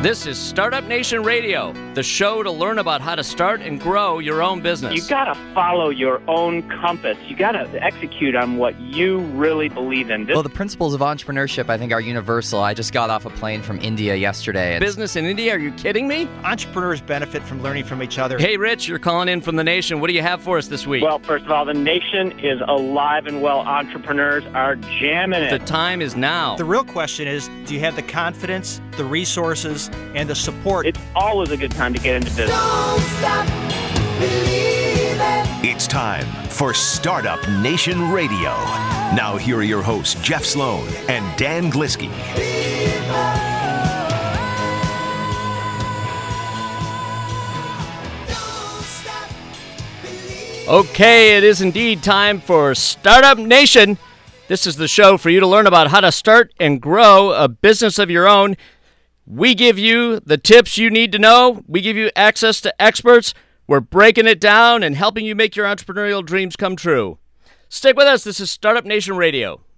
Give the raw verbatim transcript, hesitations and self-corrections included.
This is Startup Nation Radio, the show to learn about how to start and grow your own business. You got to follow your own compass. You got to execute on what you really believe in. This Well, the principles of entrepreneurship, I think, are universal. I just got off a plane from India yesterday. Business in India? Are you kidding me? Entrepreneurs benefit from learning from each other. Hey, Rich, you're calling in from the nation. What do you have for us this week? Well, first of all, the nation is alive and well. Entrepreneurs are jamming it. The time is now. The real question is, do you have the confidence, the resources, and the support? It's always a good time to get into business. Don't stop believing. It's time for Startup Nation Radio. Now here are your hosts, Jeff Sloan and Dan Glisky. Okay, it is indeed time for Startup Nation. This is the show for you to learn about how to start and grow a business of your own. We give you the tips you need to know. We give you access to experts. We're breaking it down and helping you make your entrepreneurial dreams come true. Stick with us. This is Startup Nation Radio.